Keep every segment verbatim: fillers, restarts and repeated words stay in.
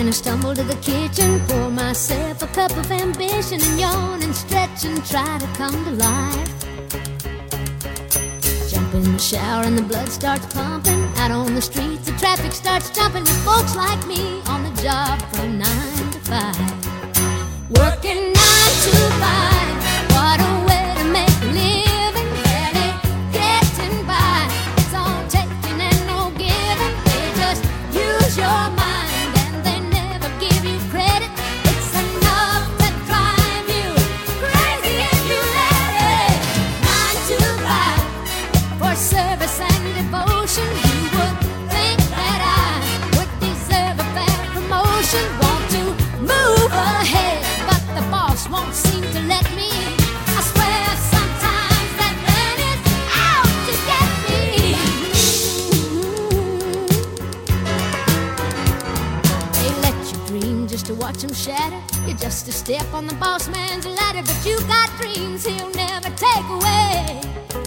Gonna stumble to the kitchen, pour myself a cup of ambition, and yawn and stretch and try to come to life. Jump in the shower and the blood starts pumping. Out on the streets, the traffic starts jumping with folks like me on the job from nine to five. Working nine to five, what a way to make a living. Barely getting by, it's all taking and no giving. They just use your mind and they never give you credit. It's enough to drive you crazy if you let it. Nine to five, for service and devotion. You would think that I would deserve a fair promotion. Want to move ahead, but the boss won't seem to let me. I swear sometimes that man is out to get me. They let you dream just to watch them shatter. You're just a step on the boss man's ladder, but you got dreams he'll never take away.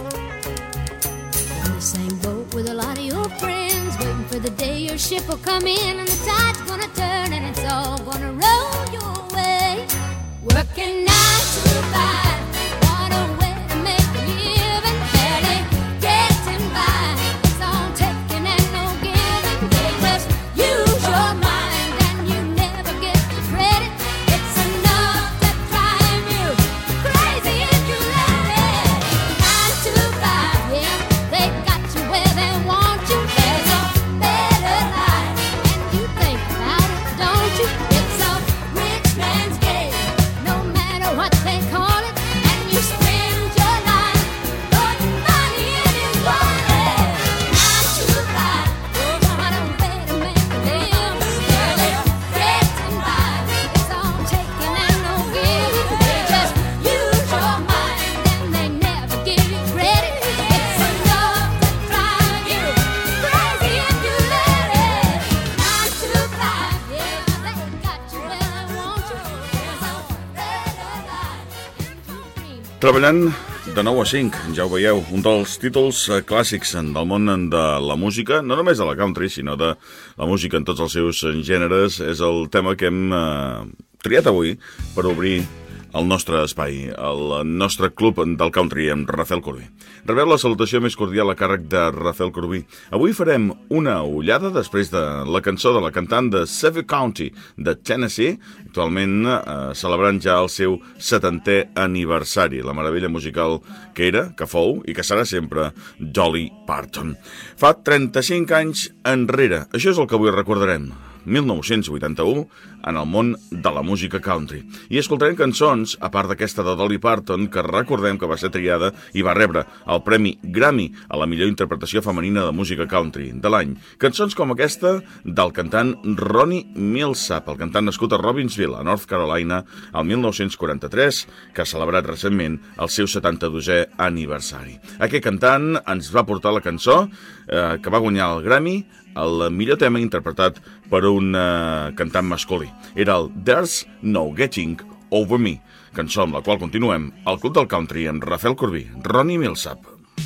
In the same boat with a lot of your friends, waiting for the day your ship will come in and the tide's gonna turn and it's all gonna roll your way. Working nine to five, what a way to make a living. Barely getting by, it's all taking and no giving. They just use your mind and you never get the credit. It's enough to drive you crazy if you let it. Nine to five, yeah, they got you where they want you. There's a better life, and you think about it, don't you? It's a rich man's game, no matter what they call it. And you spend your life putting money in his wallet. Nine to five, what a way to make a living. Barely getting by, it's all taking and no giving. They just use your mind and they never give you credit. It's enough to drive you crazy if you let it. Nine to five, yeah, they got you where they want you. There's a better life in your dream. Treballant de nou a cinc, ja ho veieu, un dels títols eh, clàssics del món de la música, no només de la country, sinó de la música en tots els seus eh, gèneres, és el tema que hem eh, triat avui per obrir el nostre espai, el nostre club del country amb Rafael Corbí. Rebeu la salutació més cordial a càrrec de Rafael Corbí. Avui farem una ullada després de la cançó de la cantant de Sevier County de Tennessee, actualment eh, celebrant ja el seu setantè aniversari, la meravella musical que era, que fou i que serà sempre Dolly Parton. Fa trenta-cinc anys enrere, això és el que avui recordarem, mil nou-cents vuitanta-u, en el món de la música country. I escoltarem cançons, a part d'aquesta de Dolly Parton, que recordem que va ser triada i va rebre el Premi Grammy a la millor interpretació femenina de música country de l'any. Cançons com aquesta del cantant Ronnie Milsap, el cantant nascut a Robbinsville, a North Carolina, el mil nou-cents quaranta-tres, que ha celebrat recentment el seu setanta-dosè aniversari. Aquest cantant ens va portar la cançó eh, que va guanyar el Grammy, el millor tema interpretat per un uh, cantant masculí. Era el There's No Getting Over Me, cançó amb la qual continuem al Club del Country amb Rafael Corbí, Ronnie Milsap.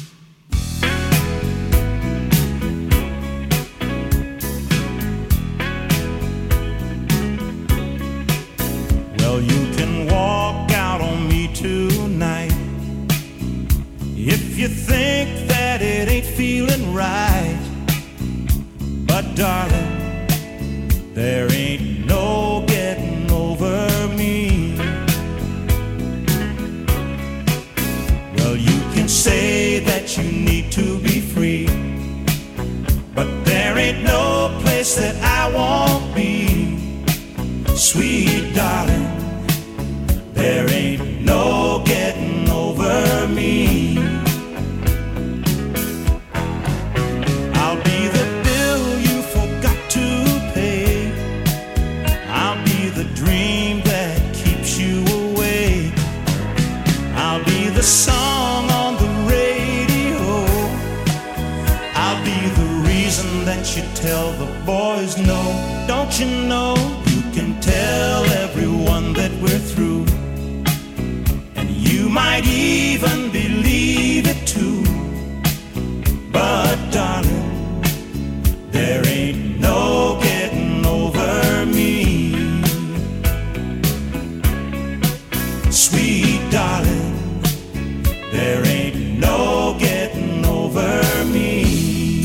Well, you can walk out on me tonight if you think that it ain't feeling right. But darling, there ain't no getting over me. Well, you can say that you need to be free, but there ain't no place that I won't be. Sweet darling, there ain't no getting over me. I'll be the dream that keeps you awake. I'll be the song on the radio. I'll be the reason that you tell the boys no. Don't you know you can tell everyone that we're through, and you might even believe it too. But darling, there ain't no getting over me. Sweet darling, there ain't no getting over me.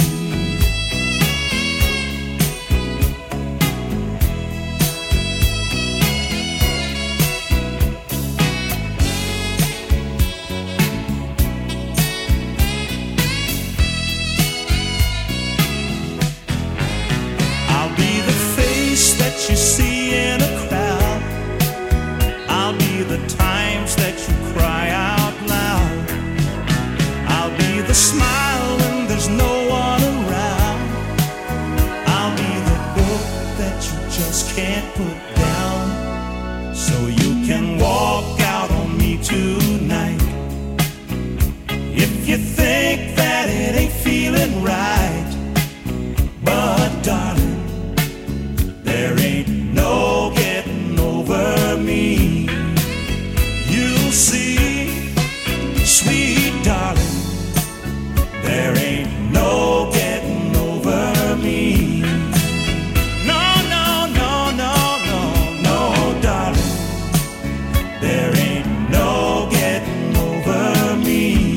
I'll be the face that you see in a crowd. I'll be the times that you cry out loud. I'll be the smile when there's no one around. I'll be the book that you just can't put down. So you can walk out on me tonight. If you think that it ain't feeling right, but darling, there ain't no getting over me. You'll see, sweet darling, there ain't no getting over me. No, no, no, no, no, no, darling, there ain't no getting over me.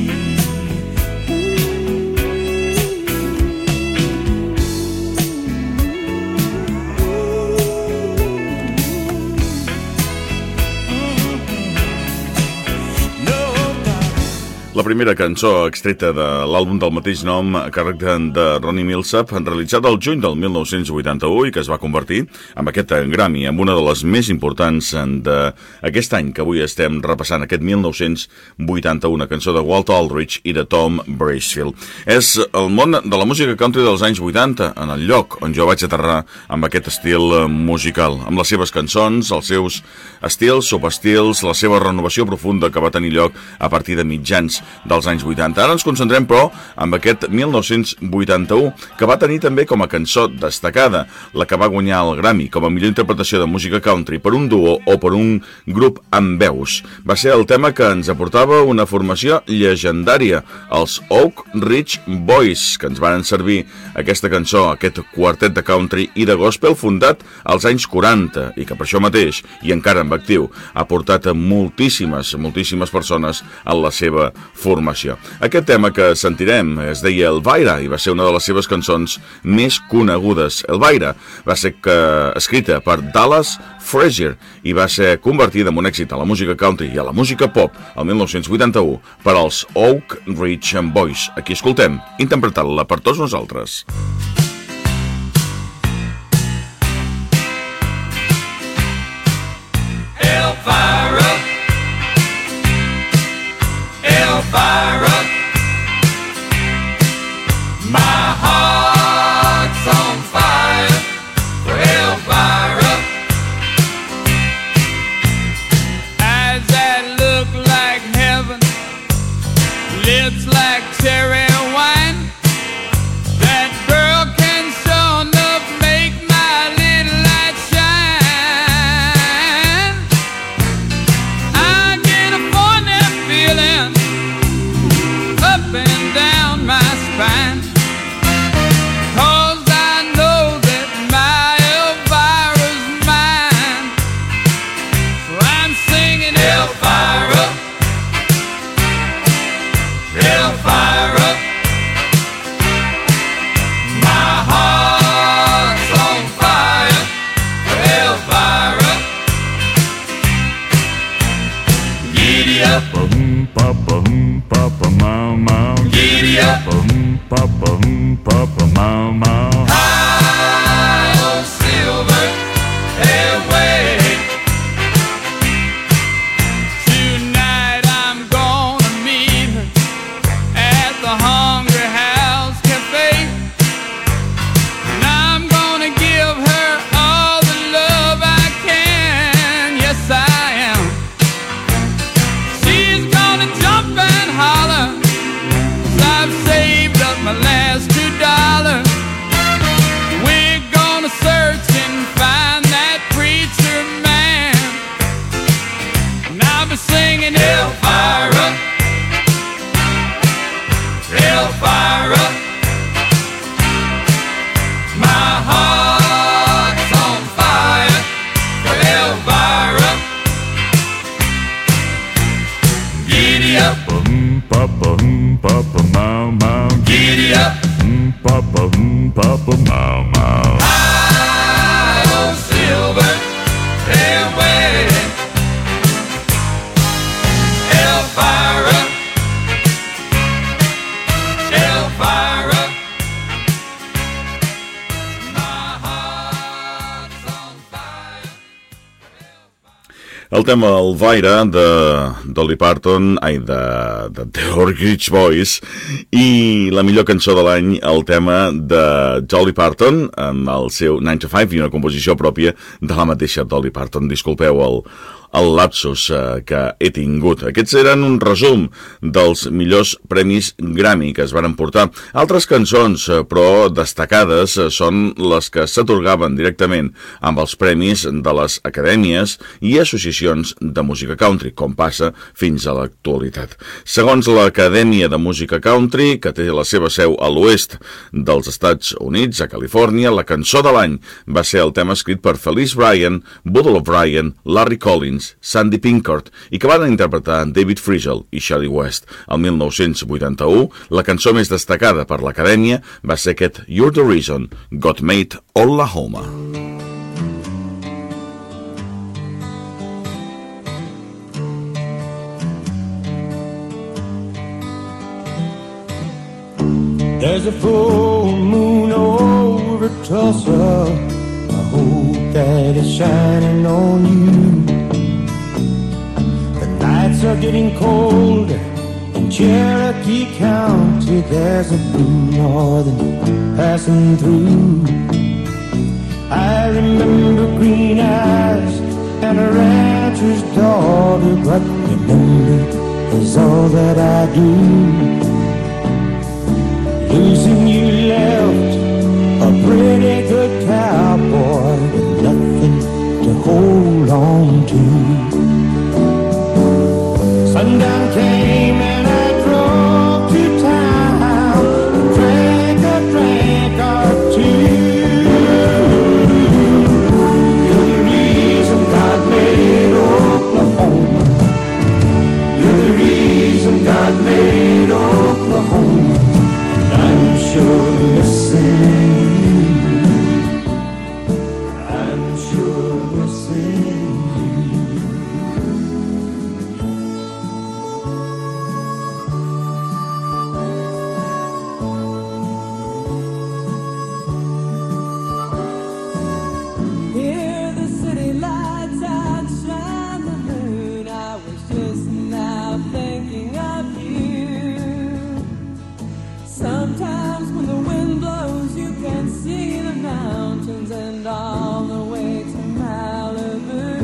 La primera cançó extreta de l'àlbum del mateix nom a càrrec de, de Ronnie Milsap, realitzat el juny del mil nou-cents vuitanta-u i que es va convertir en aquest Grammy, en una de les més importants d'aquest any que avui estem repassant, aquest mil nou-cents vuitanta-u, una cançó de Walt Aldridge i de Tom Bracefield. És el món de la música country dels anys vuitanta, en el lloc on jo vaig aterrar amb aquest estil musical, amb les seves cançons, els seus estils, subestils, la seva renovació profunda que va tenir lloc a partir de mitjans dels anys vuitanta. Ara ens concentrem, però, amb aquest mil nou-cents vuitanta-u, que va tenir també com a cançó destacada, la que va guanyar el Grammy com a millor interpretació de música country per un duo o per un grup amb veus. Va ser el tema que ens aportava una formació llegendària, els Oak Ridge Boys, que ens van servir aquesta cançó, aquest quartet de country i de gospel fundat als anys quaranta i que per això mateix, i encara en actiu, ha portat a moltíssimes, moltíssimes persones en la seva formació. Aquest tema que sentirem es deia Elvira i va ser una de les seves cançons més conegudes. Elvira va ser que, escrita per Dallas Frazier i va ser convertida en un èxit a la música country i a la música pop el mil nou-cents vuitanta-u per als Oak Ridge Boys. Aquí escoltem, interpretant-la per tots nosaltres. Elvira, Elvira, my heart's on fire for Elvira. Eyes that look like heaven, lips like cherry wine. That girl can sure enough make my little light shine. I get a funny feeling up and down my spine, 'cause I know that my Elvira's mine. So I'm singing Elvira, Elvira, my heart's on fire for Elvira. Giddy up, giddy up, high on silver airway. Tonight I'm gonna meet her at the Hungry House Cafe, and I'm gonna give her all the love I can. Yes, I am. She's gonna jump and holler, 'cause I've saved up my last two dollars. We're gonna search and find that preacher man, and I'll be singing Elvira, Elvira, my heart's on fire for Elvira. Giddy up. Papa, papa, mau, mau. Giddy up. Papa, papa, mau, mau. High on silver airway. Elvira. Elvira. My heart's on fire. El tema Elvira de Dolly Parton, ai, de, de The Orchid Boys, i la millor cançó de l'any, el tema de Dolly Parton, amb el seu nine to five i una composició pròpia de la mateixa Dolly Parton. Disculpeu el, el lapsus eh, que he tingut. Aquests eren un resum dels millors premis Grammy que es van emportar. Altres cançons, eh, però destacades, eh, són les que s'atorgaven directament amb els premis de les acadèmies i associacions de música country, com passa fins a l'actualitat. Segons l'Acadèmia de Música Country, que té la seva seu a l'oest dels Estats Units, a Califòrnia, la cançó de l'any va ser el tema escrit per Felice Bryan, Buddy O'Brien, Larry Collins, Sandy Pinkhart, i que van interpretar David Frizzell i Shelley West. El mil nou-cents vuitanta-u, la cançó més destacada per l'Acadèmia va ser aquest You're the Reason, God Made Oklahoma. There's a full moon over Tulsa. I hope that it's shining on you. The nights are getting colder in Cherokee County. There's a blue northern passing through. I remember green eyes and a rancher's daughter, but remember is all that I do. Losing you left a pretty good cowboy with nothing to hold on to. Sundown came and I drove to town and drank a drink or two. You're the reason God made Oklahoma. You're the reason God made Oklahoma. I'm sure missing you. I'm sure missing you. Hear the city lights outshine the moon. I was just now thinking of you. Sometimes when the wind blows you can see the mountains and all the way to Malibu.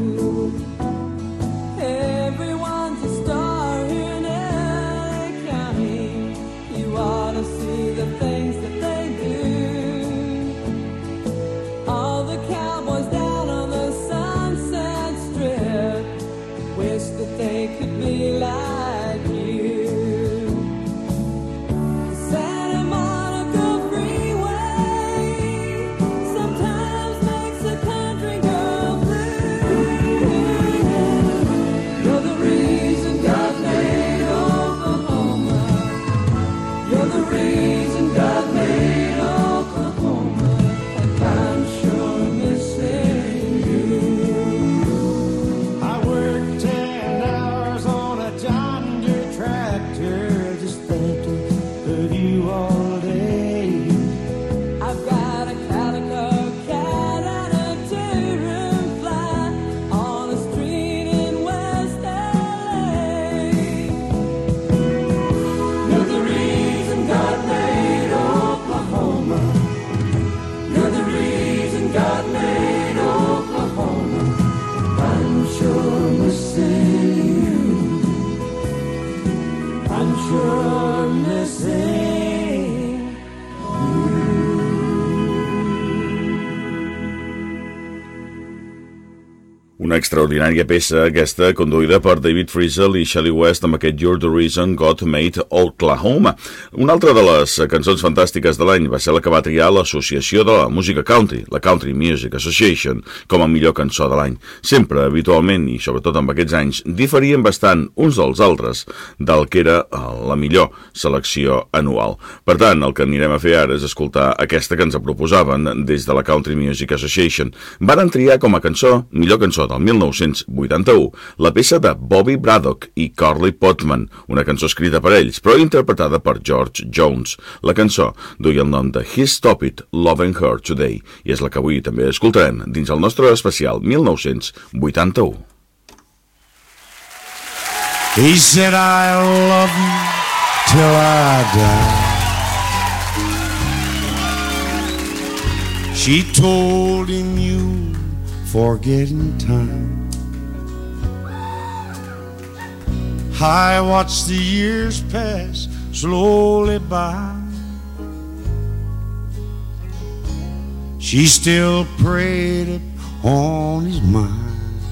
Everyone's a star here in L A County. You ought to see the things that they do. All the cowboys down on the Sunset Strip wish that they could be like you. Santa Monica Freeway sometimes makes a country girl blue. You're the reason God made Oklahoma. You're the reason God made Oklahoma. And I'm sure missing you. I worked ten hours on a John Deere tractor, just thinking of you all day. I've got a calico cat and a two-room flat on a street in West L A. You're the reason God made Oklahoma. You're the reason God made Oklahoma. I'm sure missing you. I'm sure missing you. Una extraordinària peça aquesta, conduïda per David Frizzell i Shelley West amb aquest You're the Reason God Made Oklahoma. Una altra de les cançons fantàstiques de l'any va ser la que va triar l'Associació de la Música Country, la Country Music Association, com a millor cançó de l'any. Sempre, habitualment, i sobretot amb aquests anys, diferien bastant uns dels altres del que era la millor selecció anual. Per tant, el que anirem a fer ara és escoltar aquesta que ens proposaven des de la Country Music Association. Varen triar com a cançó, millor cançó del mil nou-cents vuitanta-u, la peça de Bobby Braddock i Carly Potman, una cançó escrita per ells, però interpretada per George Jones. La cançó duia el nom de He Stopped Loving Her Today, i és la que avui també escoltarem dins el nostre especial mil nou-cents vuitanta-u. He said I'll love you till I die. She told him you forgetting time. I watched the years pass slowly by. She still prayed it on his mind.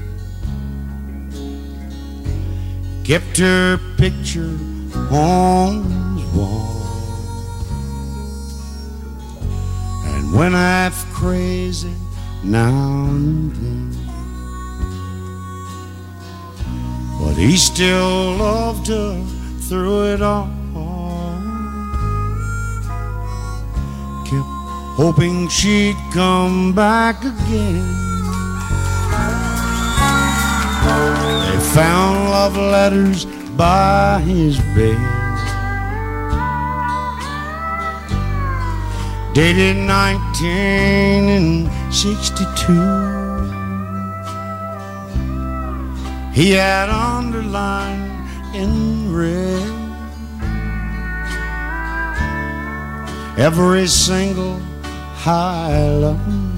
Kept her picture on his wall. And when half crazy now and then, but he still loved her through it all. Kept hoping she'd come back again. They found love letters by his bed, dated nineteen sixty-two. He had underlined in red every single I love you.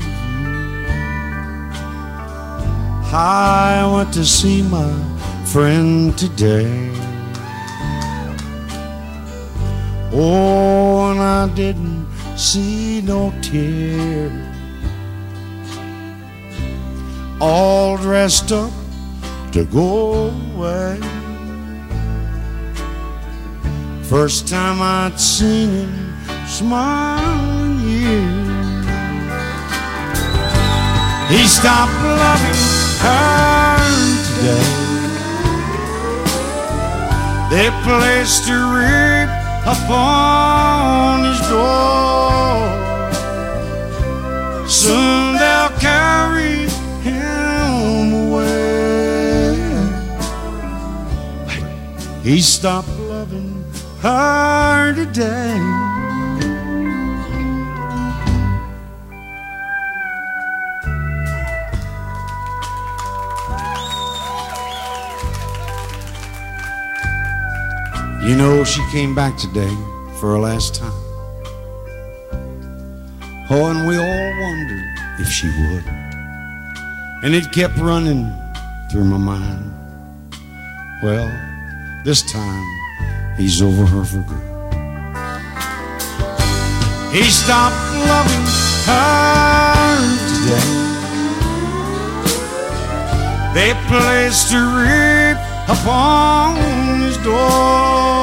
I went to see my friend today. Oh, and I didn't see no tear. All dressed up to go away. First time I'd seen him smile in years. He stopped loving her today. They placed a wreath upon his door. Soon they'll carry him away. He stopped loving her today. You know, she came back today for her last time. Oh, and we all wondered if she would. And it kept running through my mind. Well, this time he's over her for good. He stopped loving her today. They placed a wreath upon his door.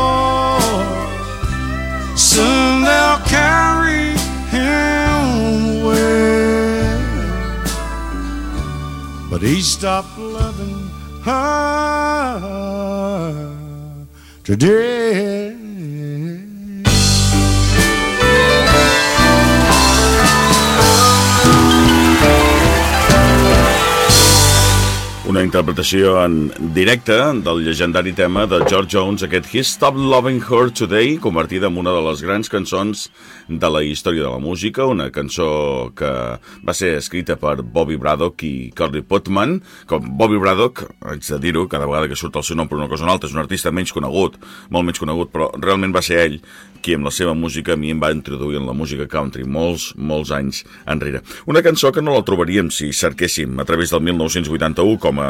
Soon they'll carry him away. But he stopped loving her today. Una interpretació en directe del llegendari tema de George Jones, aquest He Stopped Loving Her Today, convertida en una de les grans cançons de la història de la música, una cançó que va ser escrita per Bobby Braddock i Carly Potman. Com Bobby Braddock, haig de dir-ho, cada vegada que surt el seu nom per una cosa o una altra, és un artista menys conegut, molt menys conegut, però realment va ser ell qui amb la seva música a mi em va introduir en la música country molts, molts anys enrere. Una cançó que no la trobaríem si cerquéssim a través del mil nou-cents vuitanta-u com a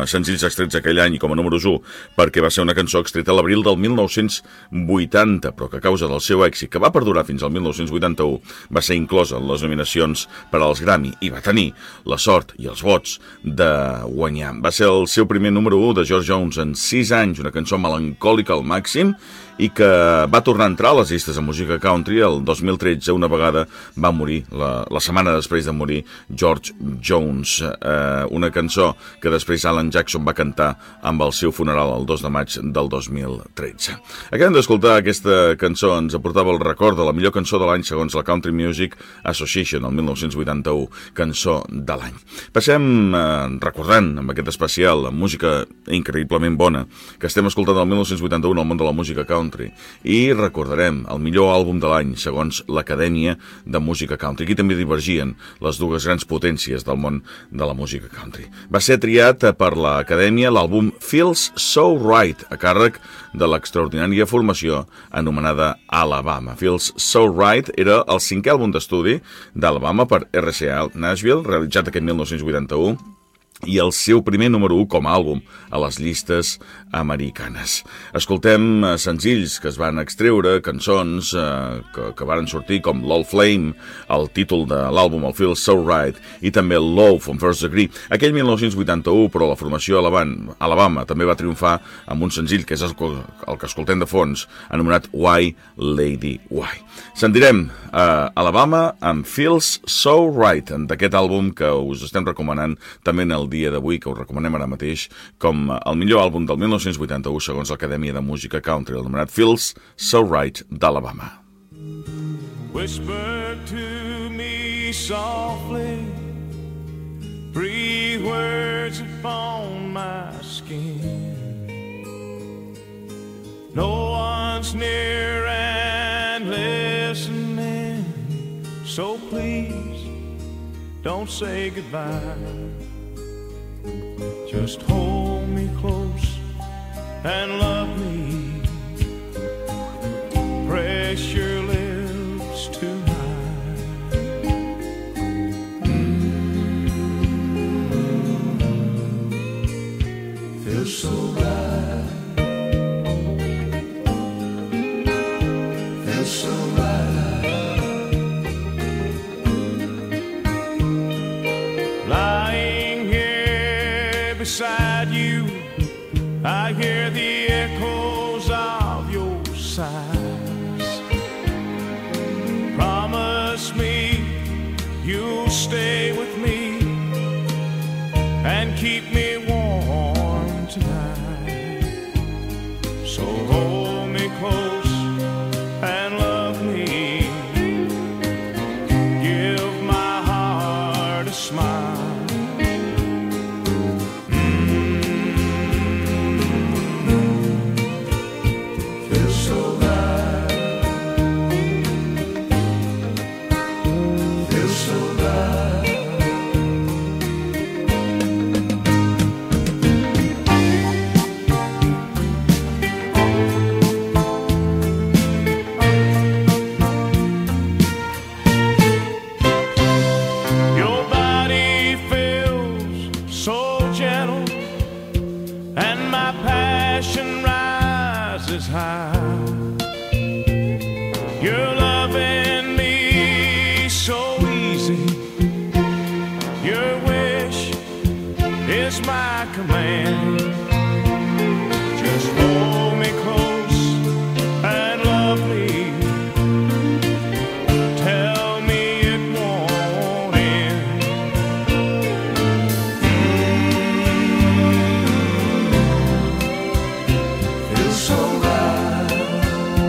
senzills extrets aquell any i com a números u, perquè va ser una cançó extreta a l'abril del mil nou-cents vuitanta, però que a causa del seu èxit, que va perdurar fins al mil nou-cents vuitanta-u, va ser inclosa en les nominacions per als Grammy i va tenir la sort i els vots de guanyar. Va ser el seu primer número u de George Jones en sis anys, una cançó melancòlica al màxim, i que va tornar a entrar a les llistes de música country el dos mil tretze, una vegada va morir, la, la setmana després de morir, George Jones. Eh, una cançó que després Alan Jackson va cantar amb el seu funeral el dos de maig del dos mil tretze. Acabem d'escoltar aquesta cançó, ens aportava el record de la millor cançó de l'any segons la Country Music Association, el mil nou-cents vuitanta-u, cançó de l'any. Passem eh, recordant amb aquest especial la música increïblement bona que estem escoltant del mil nou-cents vuitanta-u en el món de la música country, i recordarem el millor àlbum de l'any segons l'Acadèmia de Música Country. Aquí també divergien les dues grans potències del món de la música country. Va ser triat per l'Acadèmia l'àlbum Feels So Right, a càrrec de l'extraordinària formació anomenada Alabama. Feels So Right era el cinquè àlbum d'estudi d'Alabama per R C A Nashville, realitzat aquest mil nou-cents vuitanta-u, i el seu primer número u com a àlbum a les llistes americanes. Escoltem senzills que es van extreure, cançons eh, que, que varen sortir com L'Old Flame, el títol de l'àlbum, el Feels So Right, i també Low from First Degree. Aquell mil nou-cents vuitanta-u, però la formació Alabama, Alabama també va triomfar amb un senzill que és el, el que escoltem de fons, anomenat Why Lady Why. Sentirem eh, Alabama amb Feels So Right, d'aquest àlbum que us estem recomanant també en el dia d'avui, que us recomanem ara mateix com el millor àlbum del mil nou-cents vuitanta-u segons l'Acadèmia de Música Country, el anomenat Feels So Right d'Alabama. Whisper to me softly, breathe words upon my skin. No one's near and listening, so please don't say goodbye. Just hold me close and love me. Press your lips to mine. Mm-hmm. Feels so right. Feels so right. Lying here beside you, I hear the echoes of your sighs. Promise me you'll stay with me and keep me warm tonight. So hold me close and love me. Give my heart a smile. You're loving me so easy. Your wish is my command. Just hold me close and love me. Tell me it won't end. Mm-hmm. Feels so right.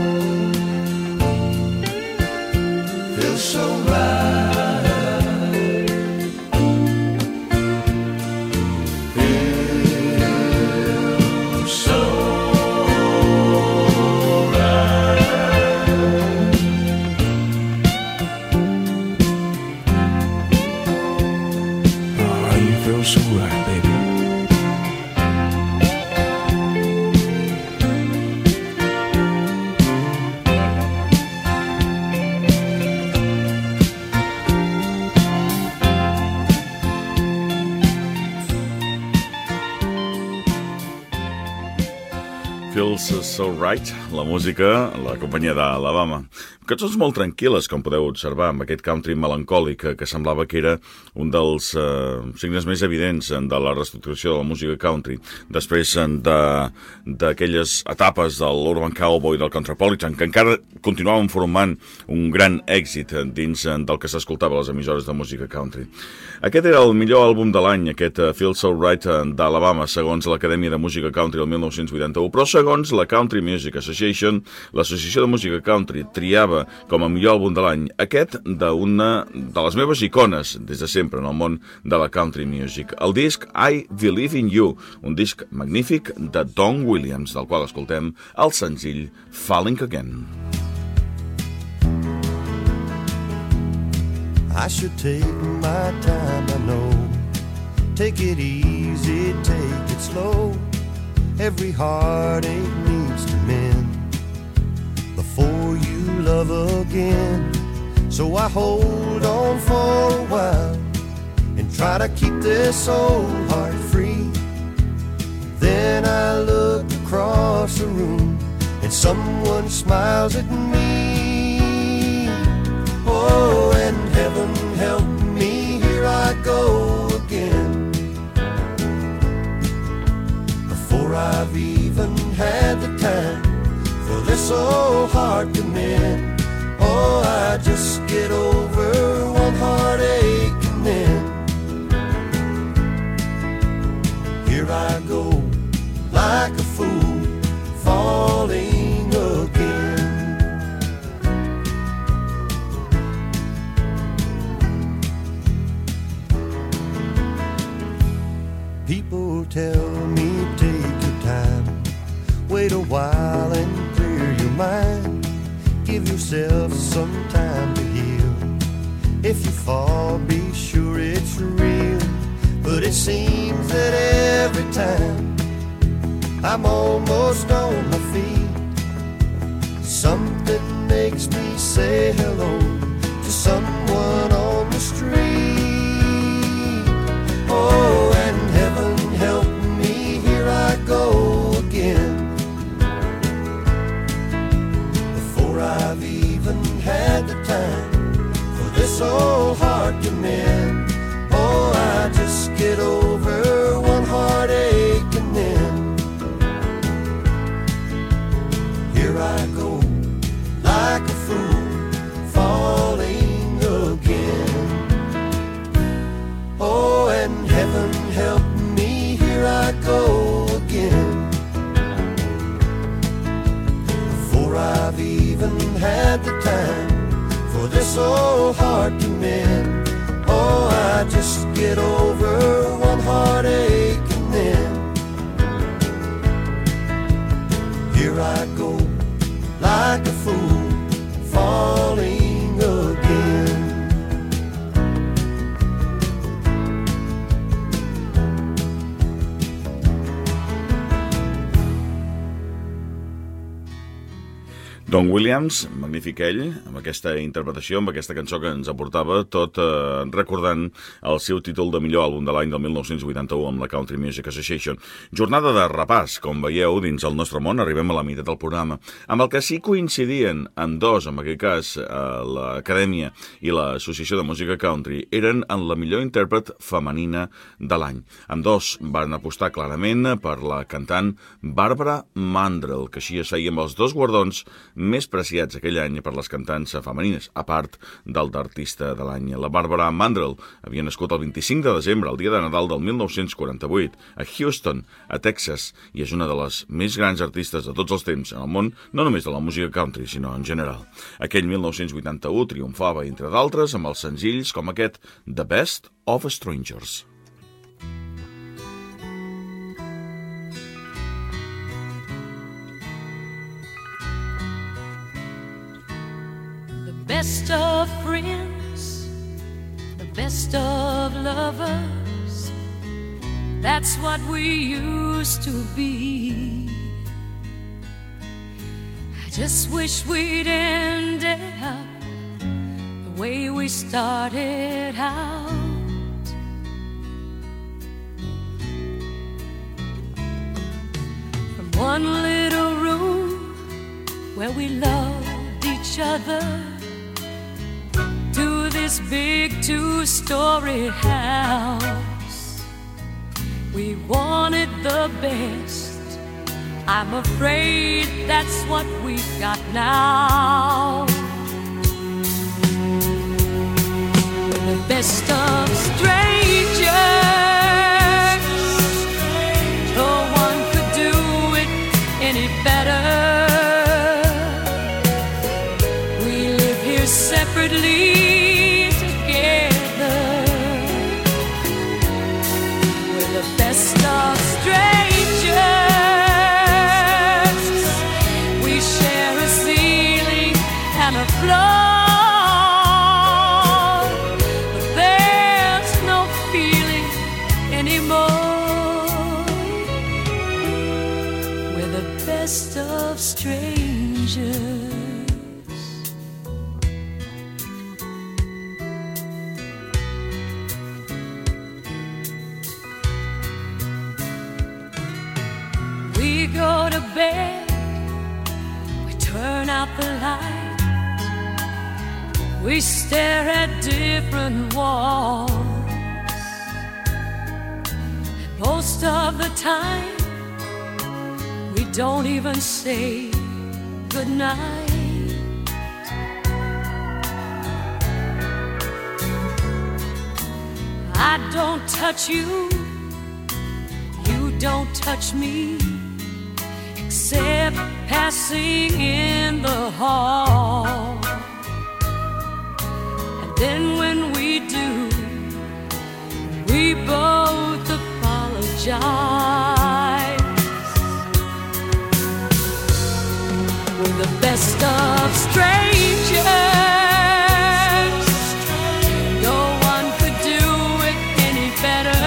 Feels So Right, la música, la companyia d'Alabama. Cançons molt tranquil·les, com podeu observar, amb aquest country melancòlic que, que semblava que era un dels eh, signes més evidents de la reestructuració de la música country, després d'aquelles etapes de l'Urban Cowboy, del Contrapolitan, que encara continuaven formant un gran èxit dins del que s'escoltava a les emissores de música country. Aquest era el millor àlbum de l'any, aquest Feels So Right d'Alabama, segons l'Acadèmia de Música Country el mil nou-cents vuitanta-u, però segons la Country Music Association, l'Associació de Música Country triava com a millor àlbum de l'any aquest d'una de les meves icones des de sempre en el món de la country music, el disc I Believe in You, un disc magnífic de Don Williams, del qual escoltem el senzill Falling Again. I should take my time, I know. Take it easy, take it slow. Every heartache needs to mend before you love again. So I hold on for a while and try to keep this old heart free. Then I look across the room and someone smiles at me. Oh, and heaven help me, here I go again. Before I've even had the time for this old heart to mend. Oh, I just get over one heartache and then here I go like a fool falling again. People tell me take your time, wait a while and clear your mind. Give yourself some time to heal. If you fall, be sure it's real. But it seems that every time I'm almost on my feet, something makes me say hello to someone on the street. Oh, and heaven help me, here I go again. I've even had the time for this old heart to mend. Oh, I just get over one heartache and then here I go like a fool falling again. Oh, and heaven help me, here I go again. Before I've even had the time for this old heart to mend. Oh, I just get over one heartache and then here I go like a fool falling again. Don Williams, magnífic ell, amb aquesta interpretació, amb aquesta cançó que ens aportava, tot eh, recordant el seu títol de millor àlbum de l'any del mil nou-cents vuitanta-u amb la Country Music Association. Jornada de repàs, com veieu, dins el nostre món, arribem a la meitat del programa, amb el que sí coincidien en dos, en aquest cas eh, l'Acadèmia i l'Associació de Música Country, eren en la millor intèrpret femenina de l'any. Amb dos van apostar clarament per la cantant Barbara Mandrell, que així es feia amb els dos guardons més preciats aquell any per les cantants femenines, a part del d'artista de l'any. La Barbara Mandrell havia nascut el vint-i-cinc de desembre, el dia de Nadal del mil nou-cents quaranta-vuit, a Houston, a Texas, i és una de les més grans artistes de tots els temps en el món, no només de la música country, sinó en general. Aquell mil nou-cents vuitanta-u triomfava, entre d'altres, amb els senzills com aquest The Best of Strangers. Best of friends, the best of lovers, that's what we used to be. I just wish we'd ended up the way we started out. From one little where we loved each other, to this big two-story house. We wanted the best. I'm afraid that's what we've got now. We're the best of strangers. No one could do it any better. We live here separately together. We're the best of strangers. And a floor, but there's no feeling anymore. We're the best of strangers. We go to bed, we turn out the light. We stare at different walls. Most of the time, we don't even say goodnight. I don't touch you, you don't touch me, except passing in the hall. Then when we do, we both apologize. We're the best of strangers. No one could do it any better.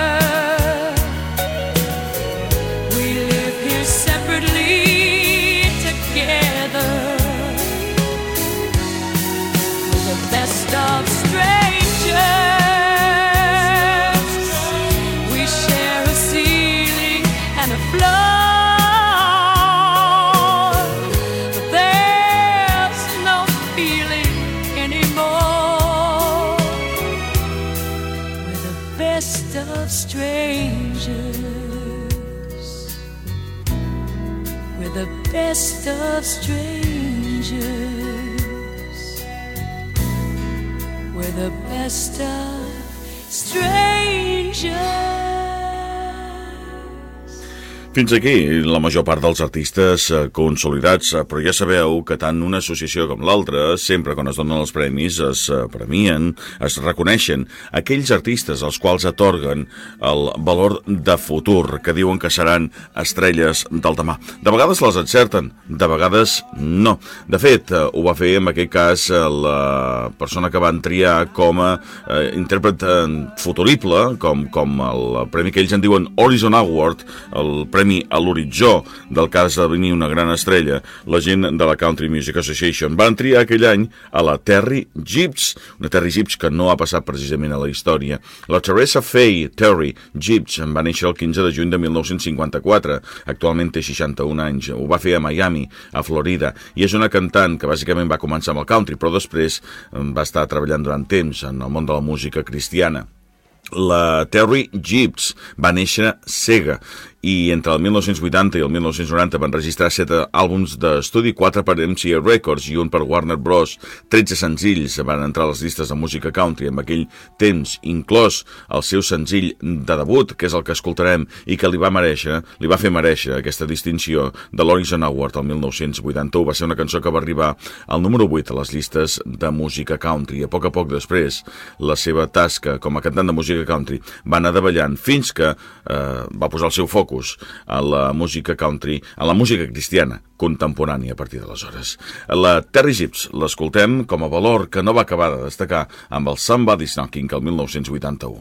We live here separately together. Best of strangers. We share a ceiling and a floor, but there's no feeling anymore. We're the best of strangers. We're the best of strangers. We're the best of strangers. Fins aquí la major part dels artistes consolidats, però ja sabeu que tant una associació com l'altra, sempre quan es donen els premis, es premien, es reconeixen aquells artistes als quals atorguen el valor de futur, que diuen que seran estrelles del demà. De vegades les encerten, de vegades no. De fet, ho va fer en aquest cas la persona que van triar com a eh, intèrpret futurible, com, com el premi que ells en diuen Horizon Award, el premi premi a l'horitzó del que ha d'esdevenir una gran estrella, la gent de la Country Music Association. Van triar aquell any a la Terry Gibbs, una Terry Gibbs que no ha passat precisament a la història. La Teresa Faye Terry Gibbs va néixer el quinze de juny de mil nou-cents cinquanta-quatre, actualment té seixanta-un anys, ho va fer a Miami, a Florida, i és una cantant que bàsicament va començar amb el country, però després va estar treballant durant temps en el món de la música cristiana. La Terry Gibbs va néixer cega i entre el mil nou-cents vuitanta i el mil nou-cents noranta van registrar set àlbums d'estudi, quatre per M C A Records i un per Warner Bros. tretze senzills van entrar a les llistes de música country en aquell temps, inclòs el seu senzill de debut, que és el que escoltarem i que li va mereixer, li va fer mereixer aquesta distinció de l'Horizon Award el mil nou-cents vuitanta-u. Va ser una cançó que va arribar al número vuit a les llistes de música country. A poc a poc després, la seva tasca com a cantant de música country va anar davallant fins que eh, va posar el seu focus a la música country, a la música cristiana contemporània a partir d'aleshores. La Terry Gibbs l'escoltem com a valor que no va acabar de destacar amb el Somebody's Knocking el mil nou-cents vuitanta-u.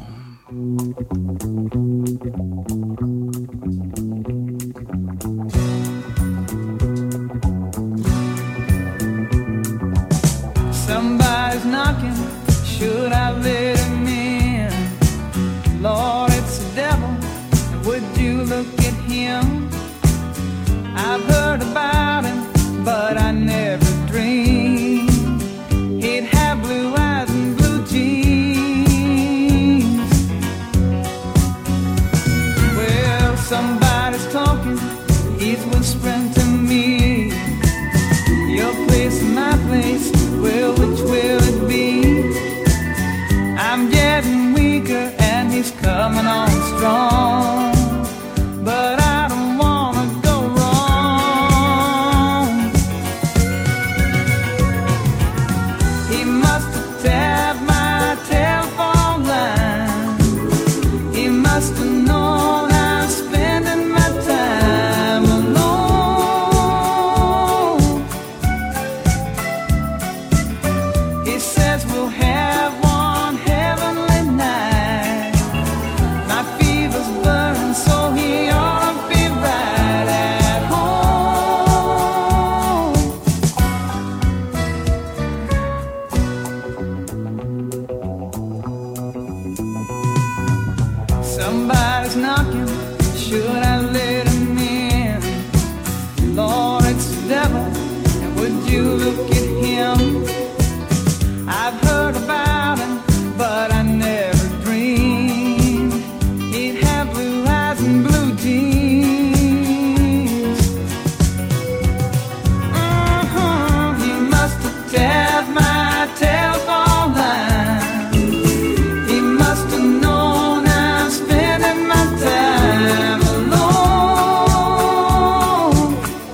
Somebody's knocking, should I let him in? Lord, it's the devil. Would you look at him? I've heard about him, but I whispering to me, your place and my place, well, which will it be? I'm getting weaker and he's coming on strong, but I don't wanna go wrong. He must have tapped my telephone line. He must have known I'm spending my time alone. He says we'll have one heavenly night. My fever's burning, so he ought to be right at home. Somebody's knocking, should I let him in? Lord, it's the devil, and would you look at him? I've heard about him, but I never dreamed he'd have blue eyes and blue jeans. Uh-huh. He must have tapped my telephone line. He must have known I'm spending my time alone.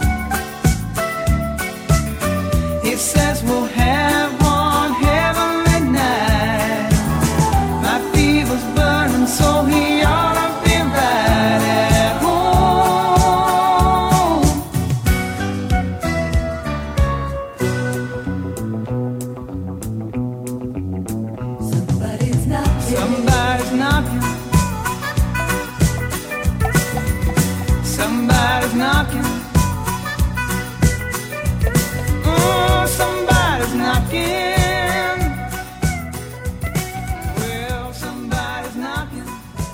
He says we'll have one heavenly night. My fever's burning, so he ought to be right at home. Somebody's knocking. Somebody's knocking. Somebody's knocking. Oh, somebody's knocking. Well, somebody's knocking.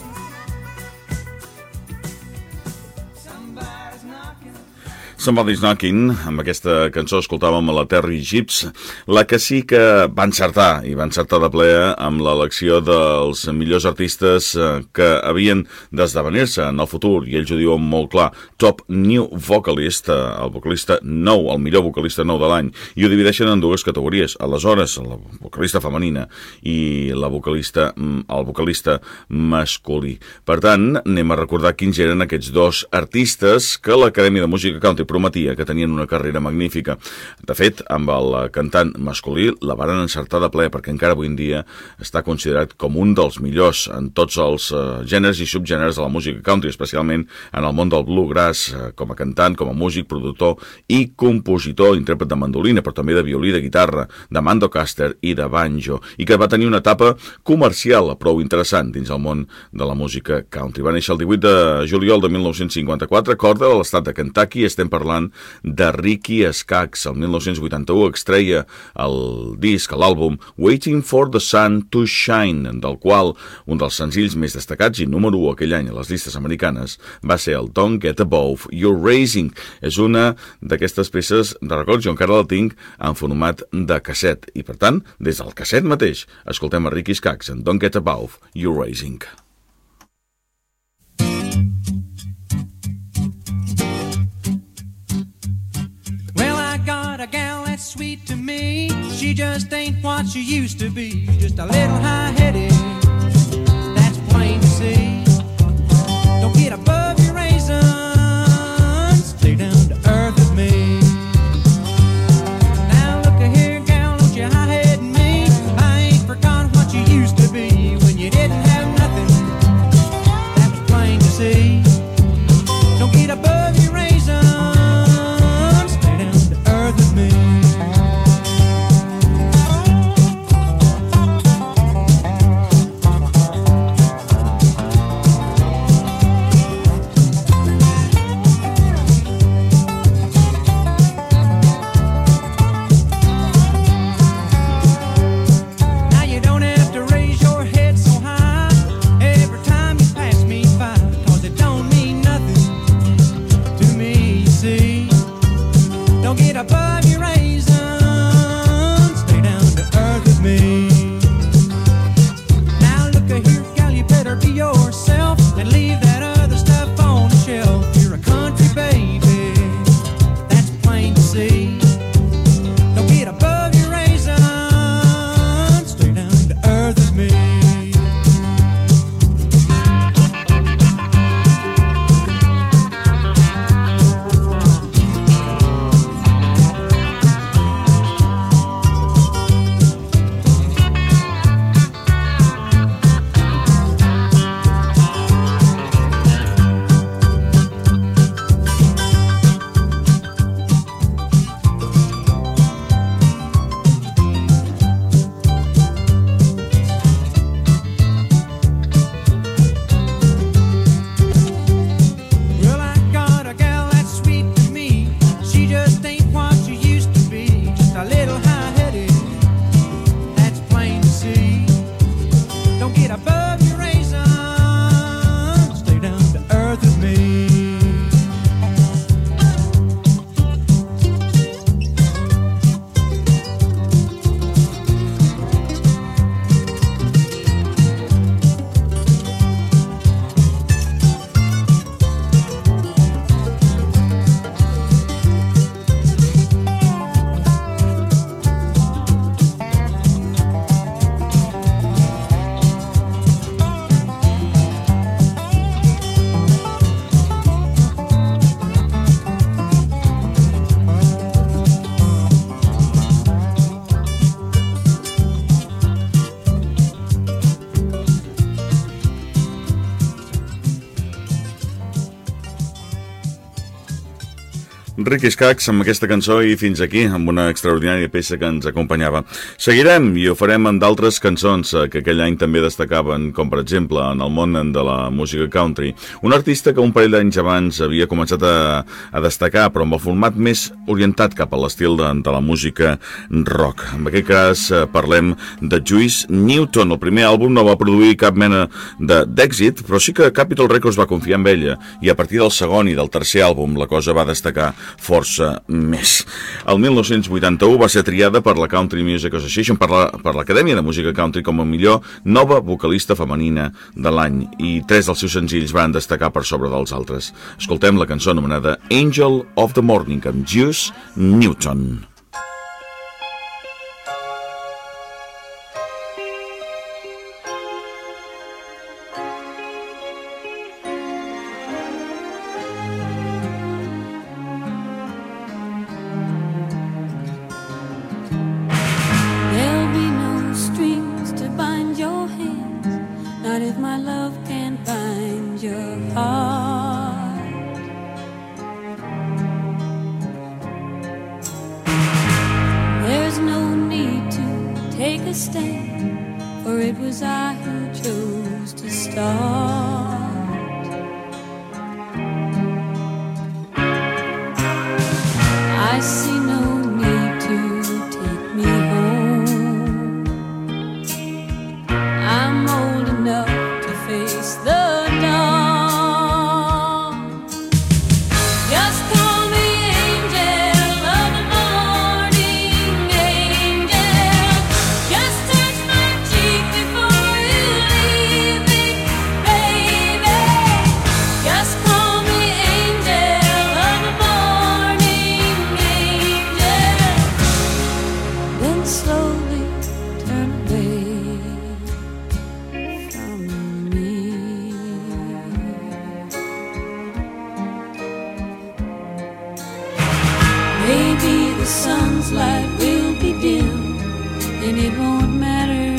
Somebody's knocking. Somebody's Knocking, amb aquesta cançó escoltàvem a la Terry Gibbs, la que sí que va encertar, i va encertar de ple amb l'elecció dels millors artistes que havien d'esdevenir-se en el futur, i ells ho diuen molt clar, Top New Vocalist, el vocalista nou, el millor vocalista nou de l'any, i ho divideixen en dues categories, aleshores la vocalista femenina i la vocalista, el vocalista masculí. Per tant, anem a recordar quins eren aquests dos artistes que l'Acadèmia de Música Country prometia que tenien una carrera magnífica. De fet, amb el cantant masculí la varen encertar de ple, perquè encara avui en dia està considerat com un dels millors en tots els uh, gèneres i subgèneres de la música country, especialment en el món del bluegrass, uh, com a cantant, com a músic, productor i compositor, intèrpret de mandolina, però també de violí, de guitarra, de Mandocaster i de banjo, i que va tenir una etapa comercial prou interessant dins el món de la música country. Va néixer el divuit de juliol de mil nou-cents cinquanta-quatre, Corda, de l'estat de Kentucky. Estem parlant de Ricky Skaggs. El mil nou-cents vuitanta-u extreia el disc, l'àlbum Waiting for the Sun to Shine, del qual un dels senzills més destacats i número u aquell any a les llistes americanes va ser el Don't Get Above Your Raising. És una d'aquestes peces de record, jo encara la tinc en format de casset, i per tant, des del casset mateix, escoltem a Ricky Skaggs en Don't Get Above Your Raising. A gal that's sweet to me, she just ain't what she used to be, just a little high-headed, that's plain to see. Don't get above your raisins, stay down to earth with me. Now look here, gal, don't you high-head me, I ain't forgotten what you used to be, when you didn't have nothing, that was plain to see. Don't get above your raisins, with me. Ricky Skaggs amb aquesta cançó i fins aquí, amb una extraordinària peça que ens acompanyava. Seguirem i ho farem amb d'altres cançons que aquell any també destacaven, com per exemple en el món de la música country. Un artista que un parell d'anys abans havia començat a, a destacar, però amb el format més orientat cap a l'estil de, de la música rock. En aquest cas parlem de Juice Newton. El primer àlbum no va produir cap mena d'èxit, però sí que Capitol Records va confiar en ella i a partir del segon i del tercer àlbum la cosa va destacar força més. El mil nou-cents vuitanta-u va ser triada per la Country Music Association, per la, per l'Acadèmia de Música Country, com a millor nova vocalista femenina de l'any, i tres dels seus senzills van destacar per sobre dels altres. Escoltem la cançó anomenada Angel of the Morning amb Juice Newton. For it was I who chose to start. I see no need to take me home. I'm old enough to face the dawn. Just call me angel of the morning, angel. Just touch my cheek before you leave me, baby. Just call me angel of the morning, angel. Then slowly turn away from me. Maybe the sun's light will be dim, and it won't matter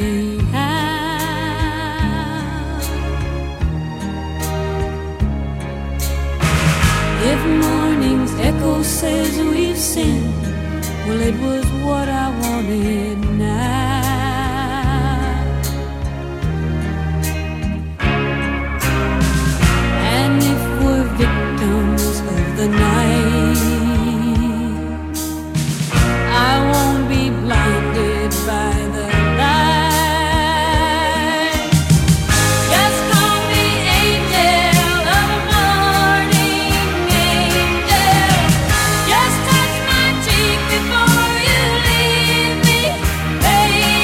anyhow. If morning's echo says we've sinned, well, it was what I wanted now. And if we're victims of the night, I won't be blinded by the light. Just call me angel of the morning, angel. Just touch my cheek before you leave me, baby.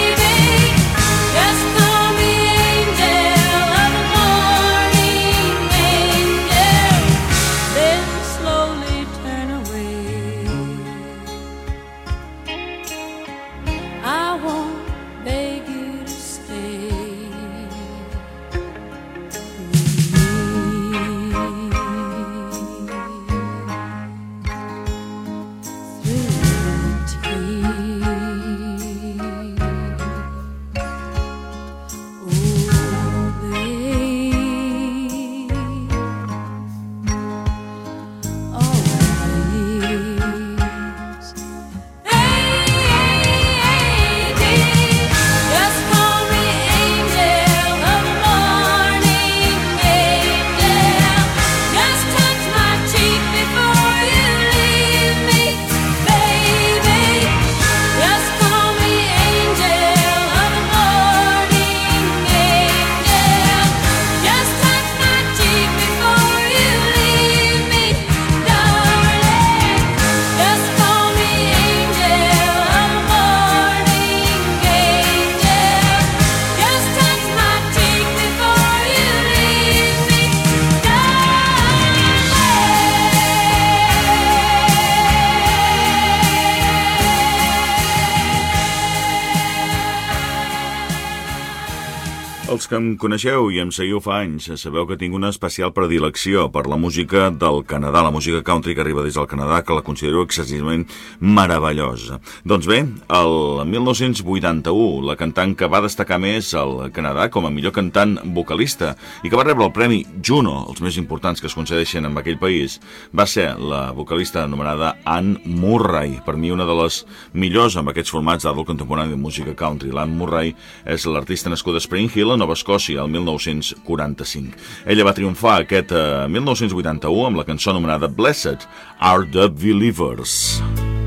els que em coneixeu i em seguiu fa anys, sabeu que tinc una especial predilecció per la música del Canadà, la música country que arriba des del Canadà, que la considero excessivament meravellosa. Doncs bé, el mil nou-cents vuitanta-u, la cantant que va destacar més al Canadà com a millor cantant vocalista i que va rebre el premi Juno, els més importants que es concedeixen en aquell país, va ser la vocalista anomenada Anne Murray, per mi una de les millors amb aquests formats d'adult contemporani de música country. L'Anne Murray és l'artista nascuda a Spring Hill, a Nova Escòcia, el mil nou-cents quaranta-cinc. Ella va triomfar aquest eh, mil nou-cents vuitanta-u amb la cançó anomenada Blessed Are the Believers.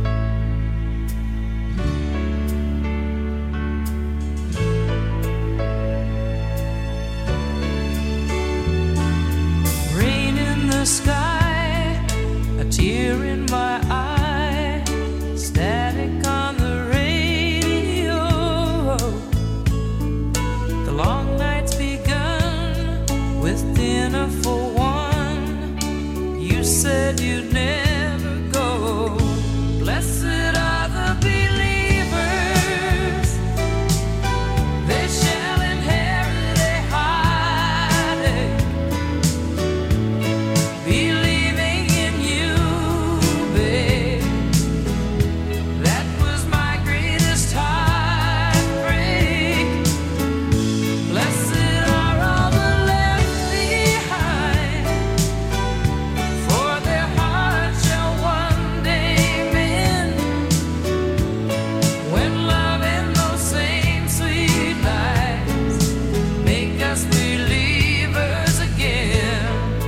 Rain in the sky, a tear in my eye, static on the radio. The long night's begun with dinner for one. You said you'd never go. Blessed are the believers, they shall inherit a heartache. Believing in you, babe, that was my greatest heartbreak. Blessed are all the left behind, for their hearts shall one day mend, when love and those same sweet lies make us believers again.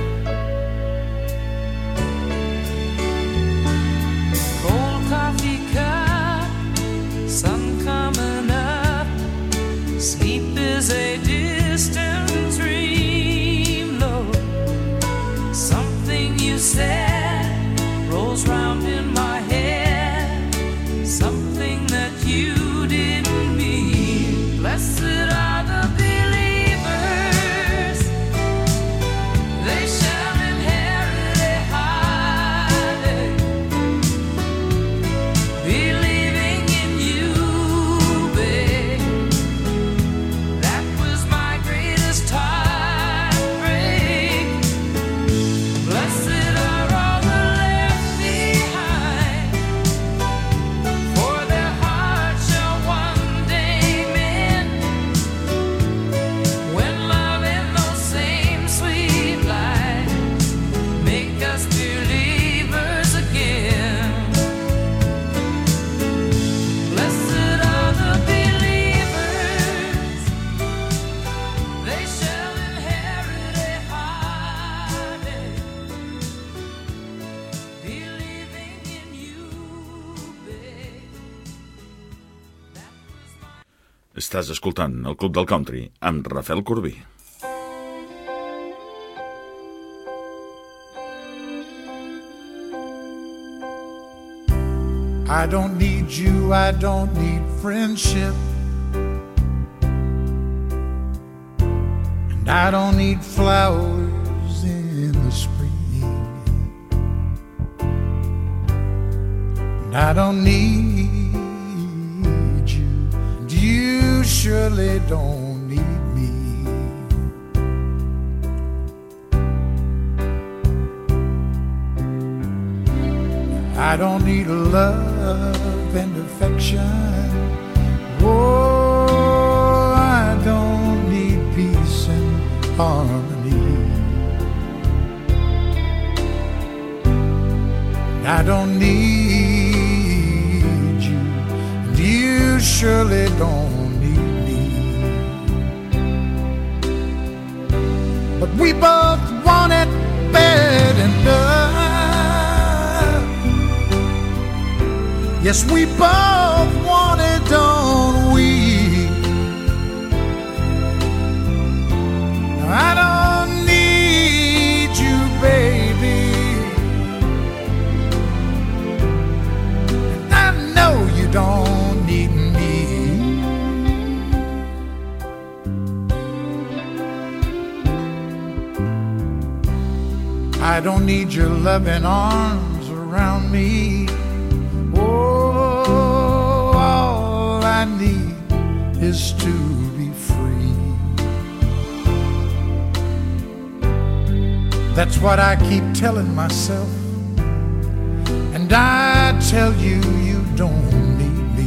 Cold coffee cup, sun coming up, sleep is a distant dream, Lord. Something you said rolls round in my head, something that you didn't mean. Blessed are the believers, they shall inherit a heartache. Believing in you, babe, that was my greatest heartbreak. Blessed are all the left behind, for their hearts shall one day mend, when love and those same sweet lies make us believers again. Blessed are the believers, they shall inherit a heartache. Believing in you, babe, that was my... Estàs escoltant el Club del Country amb Rafael Corbí. I don't need you, I don't need friendship, and I don't need flowers in the spring, and I don't need you, and you surely don't need me. I don't need love and affection. Oh, I don't need peace and harmony. I don't need you, and you surely don't need me. But we both want it bad enough. Yes, we both want it, don't we? I don't need you, baby, and I know you don't need me. I don't need your loving arms around me. Oh, all I need is to be free. That's what I keep telling myself. And I tell you, you don't need me.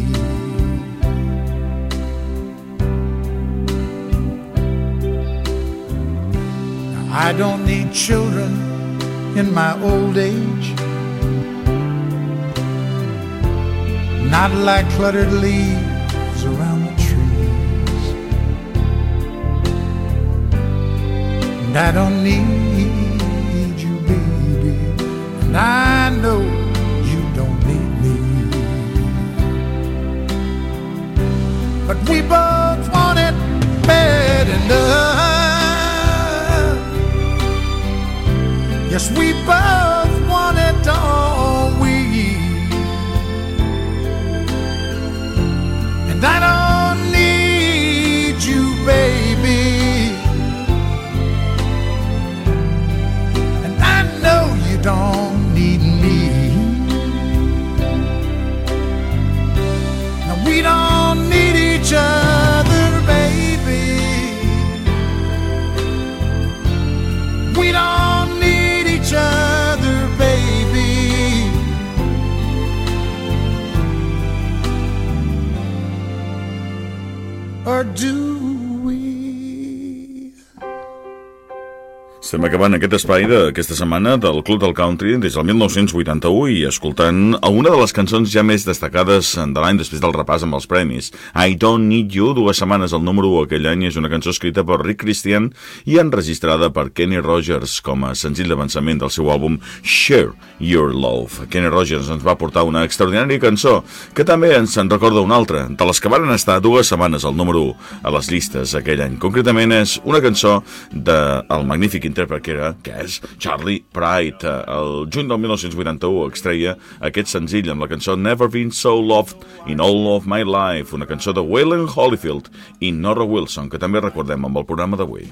Now, I don't need children in my old age, not like cluttered leaves around the trees. And I don't need you, baby, and I know you don't need me. But we both want it bad enough. Yes, we both want it all we. And I don't need you, baby, and I know you don't need me. Now we don't need each other, baby. We don't need each other, baby. Or do we? Estem acabant aquest espai d'aquesta setmana del Club del Country des del mil nou-cents vuitanta-u i escoltant a una de les cançons ja més destacades de l'any després del repàs amb els premis. I Don't Need You, dues setmanes al número u aquell any, és una cançó escrita per Rick Christian i enregistrada per Kenny Rogers com a senzill d'avançament del seu àlbum Share Your Love. Kenny Rogers ens va portar una extraordinària cançó que també ens en recorda una altra, de les que van estar dues setmanes al número u a les llistes aquell any. Concretament és una cançó del magnífic intèrpret que era, que és Charlie Pride. El juny del mil nou-cents vuitanta-u extreia aquest senzill amb la cançó Never Been So Loved in All of My Life, una cançó de Waylon Holyfield i Nora Wilson, que també recordem amb el programa d'avui.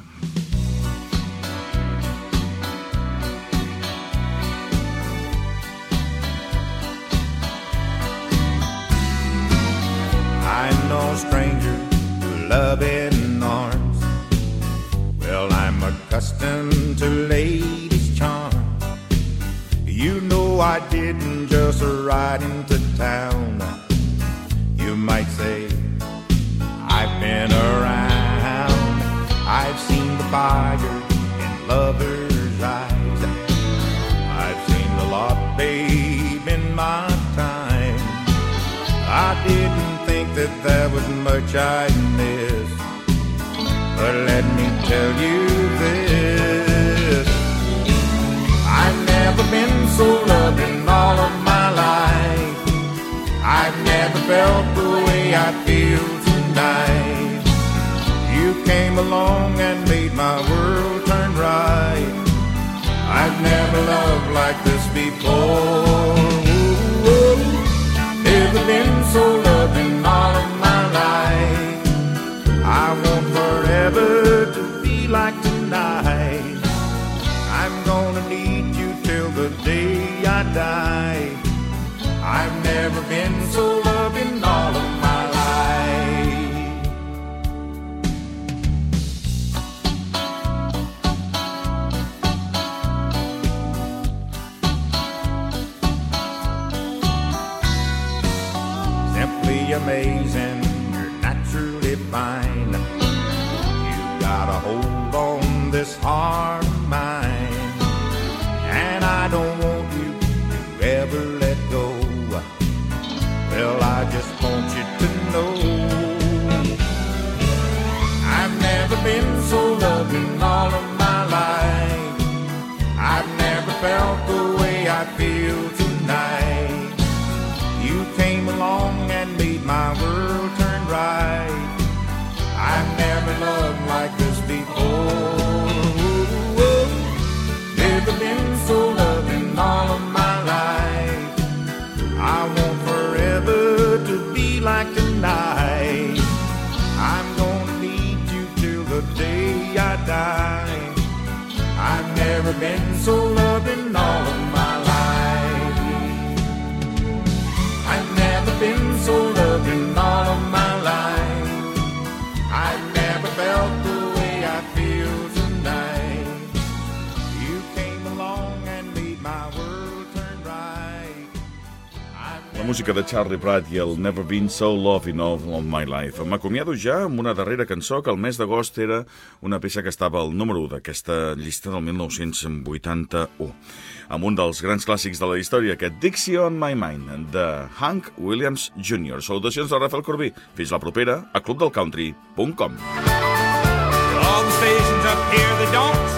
I'm no stranger to love in arms. Well, I'm accustomed to ladies' charm. You know I didn't just ride into town. You might say I've been around. I've seen the fire in lovers' eyes. I've seen a lot, babe, in my time. I didn't think that there was much I'd miss. But let me tell you this, I've never been so loved in all of my life. I've never felt the way I feel tonight. You came along and made my world turn right. I've never loved like this before. Ooh, ooh. Never been so loved in all of my life. I want forever to be like tonight. I'm gonna need you till the day I die. I've never been so loved in all of my life. Simply amazing, you're naturally fine. Got a hold on this heart of mine, and I don't want you to ever let go. Well, I just want you to know I've never been so loved in all of my life. I've never felt the way I feel tonight. You came along and made my world turn right. I've never loved like this before. Never been so loved in all of my life. I want forever to be like tonight. I'm gonna need you till the day I die. I've never been so loved in all of my life. I've never been so loved in all of my life. I've never felt the way I feel tonight. You can't La música de Charlie Pratt i el Never Been So Loved in All of My Life. M'acomiado ja amb una darrera cançó que el mes d'agost era una peça que estava al número u d'aquesta llista del mil nou-cents vuitanta-u. Amb un dels grans clàssics de la història, aquest Dixie on My Mind, de Hank Williams júnior Salutacions de Rafael Corbí. Fins la propera a club del country punt com. All the stations up here, they don't